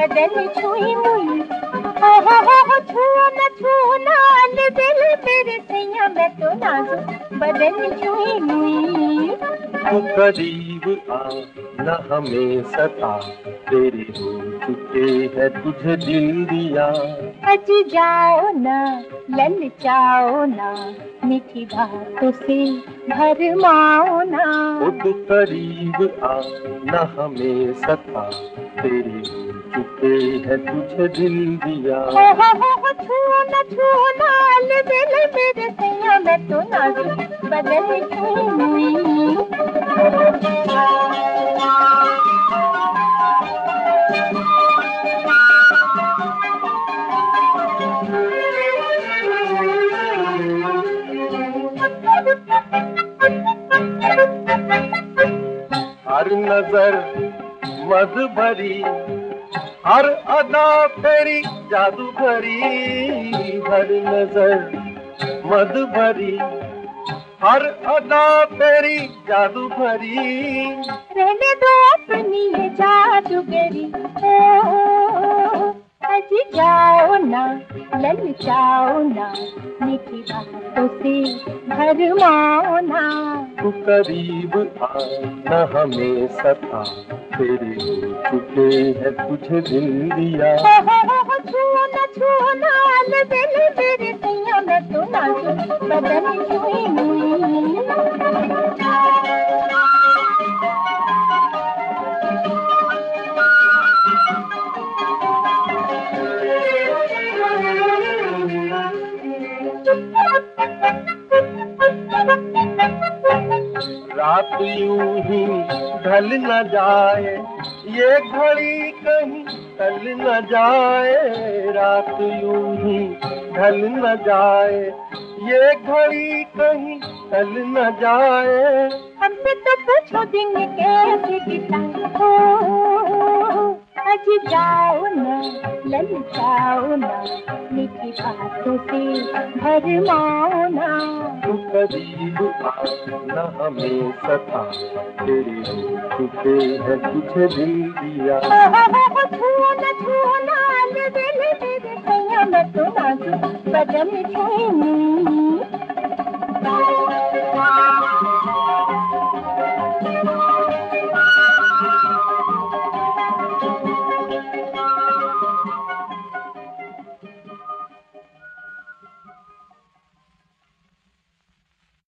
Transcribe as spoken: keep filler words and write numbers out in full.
बदन छुई मुई, हो हो हो छुओ न छुओ न दिल मेरे सैया, मैं तो नाजुक बदन छुई मुई। तू करीब आ न हमें सता, तेरे हो चुके हैं तुझे दिल दिया। हज जाओ ना ललचाओ ना, मीठी बातों से भरमाओ ना। ओ तू करीब आ न हमें सता, तेरे हो चुके हैं तुझे दिल दिया। हो हो हो छुओ न छुओ न दिल मेरे सैया, मैं तो नाजुक बदन छुई मुई। हर नजर मद भरी, हर अदा तेरी जादू भरी। हर नजर मद भरी, हर अदा तेरी जादू भरी। रहने दो अपनी ये जादूगरी, हज जाओ ना ललचाओ ना, मीठी बातों से भरमाओ ना। तू करीब आ न हमें सता, तेरे हो चुके हैं तुझे दिल दिया। हो हो हो छुओ न छुओ न दिल मेरे सैया, मैं तो नाजुक बदन छुई मुई। रात यूं ही ढल न जाए, ये घड़ी कहीं टल न जाए। रात यूं ही ढल न जाए, ये घड़ी कहीं टल न जाए। हमसे तो पूछो दिन कैसे बिताए, हो हज जाओ ना ललचाओ ना, मीठी बातों से भरमाओ ना। तू करीब आ न हमें सता, तेरे हो चुके हैं तुझे दिल दिया। हो हो हो छुओ न छुओ न दिल मेरे सैया, मैं तो नाजुक बदन छुई मुई।